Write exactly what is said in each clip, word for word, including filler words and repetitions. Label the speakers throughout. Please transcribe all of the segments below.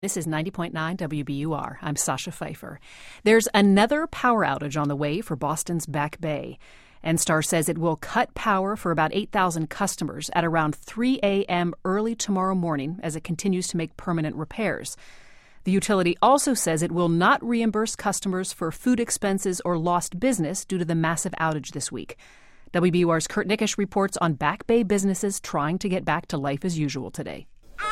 Speaker 1: This is ninety point nine W B U R. I'm Sasha Pfeiffer. There's another power outage on the way for Boston's Back Bay. Enstar says it will cut power for about eight thousand customers at around three a.m. early tomorrow morning as it continues to make permanent repairs. The utility also says it will not reimburse customers for food expenses or lost business due to the massive outage this week. W B U R's Kurt Nickish reports on Back Bay businesses trying to get back to life as usual today.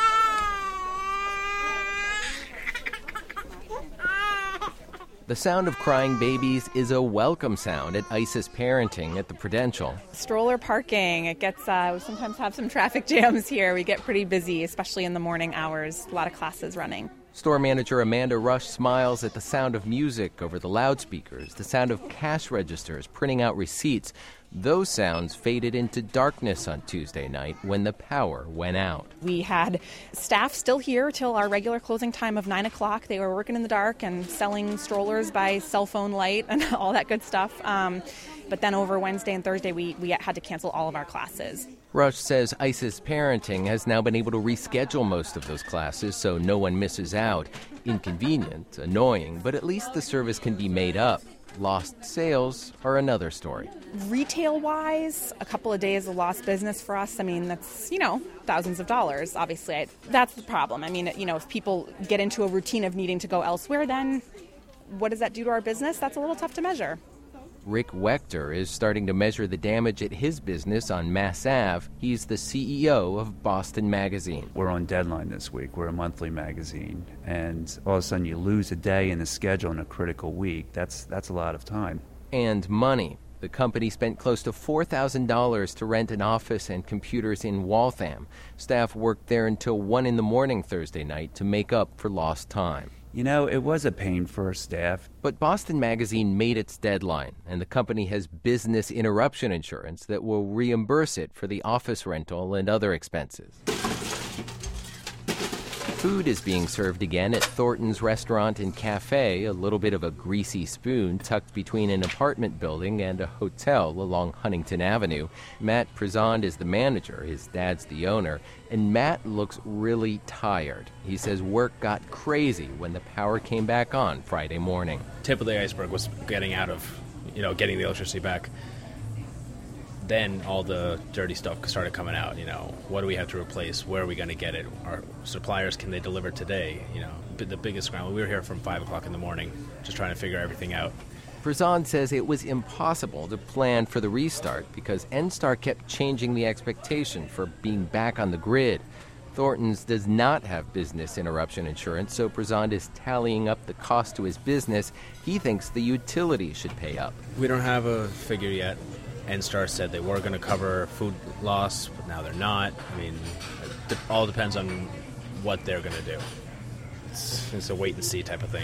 Speaker 2: The sound of crying babies is a welcome sound at ISIS Parenting at the Prudential.
Speaker 3: Stroller parking, it gets, uh, we sometimes have some traffic jams here. We get pretty busy, especially in the morning hours. A lot of classes running.
Speaker 2: Store manager Amanda Rush smiles at the sound of music over the loudspeakers, the sound of cash registers printing out receipts. Those sounds faded into darkness on Tuesday night when the power went out.
Speaker 3: We had staff still here till our regular closing time of nine o'clock. They were working in the dark and selling strollers by cell phone light and all that good stuff. Um, but then over Wednesday and Thursday, we, we had to cancel all of our classes.
Speaker 2: Rush says ISIS Parenting has now been able to reschedule most of those classes so no one misses out. Inconvenient, annoying, but at least the service can be made up. Lost sales are another story.
Speaker 3: Retail-wise, a couple of days of lost business for us. I mean, that's, you know, thousands of dollars, obviously. I, that's the problem. I mean, you know, if people get into a routine of needing to go elsewhere, then what does that do to our business? That's a little tough to measure.
Speaker 2: Rick Wechter is starting to measure the damage at his business on Mass Ave. He's the C E O of Boston Magazine.
Speaker 4: We're on deadline this week. We're a monthly magazine. And all of a sudden you lose a day in the schedule in a critical week. That's that's a lot of time.
Speaker 2: And money. The company spent close to four thousand dollars to rent an office and computers in Waltham. Staff worked there until one in the morning Thursday night to make up for lost time.
Speaker 4: You know, it was a pain for our staff.
Speaker 2: But Boston Magazine made its deadline, and the company has business interruption insurance that will reimburse it for the office rental and other expenses. Food is being served again at Thornton's Restaurant and Cafe, a little bit of a greasy spoon tucked between an apartment building and a hotel along Huntington Avenue. Matt Prezond is the manager, his dad's the owner, and Matt looks really tired. He says work got crazy when the power came back on Friday morning.
Speaker 5: Tip of the iceberg was getting out of, you know, getting the electricity back. Then all the dirty stuff started coming out. You know, what do we have to replace? Where are we going to get it? Our suppliers, can they deliver today? You know, the biggest scramble. We were here from five o'clock in the morning just trying to figure everything out.
Speaker 2: Prezond says it was impossible to plan for the restart because Enstar kept changing the expectation for being back on the grid. Thornton's does not have business interruption insurance, so Prezond is tallying up the cost to his business. He thinks the utility should pay up.
Speaker 5: We don't have a figure yet. Enstar said they were going to cover food loss, but now they're not. I mean, it all depends on what they're going to do. It's, it's a wait-and-see type of thing.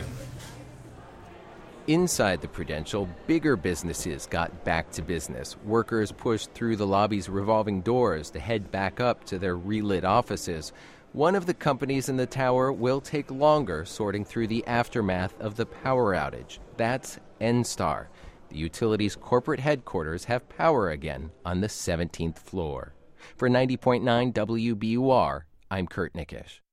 Speaker 2: Inside the Prudential, bigger businesses got back to business. Workers pushed through the lobby's revolving doors to head back up to their relit offices. One of the companies in the tower will take longer sorting through the aftermath of the power outage. That's Enstar. The utility's corporate headquarters have power again on the seventeenth floor. For ninety point nine W B U R, I'm Kurt Nickish.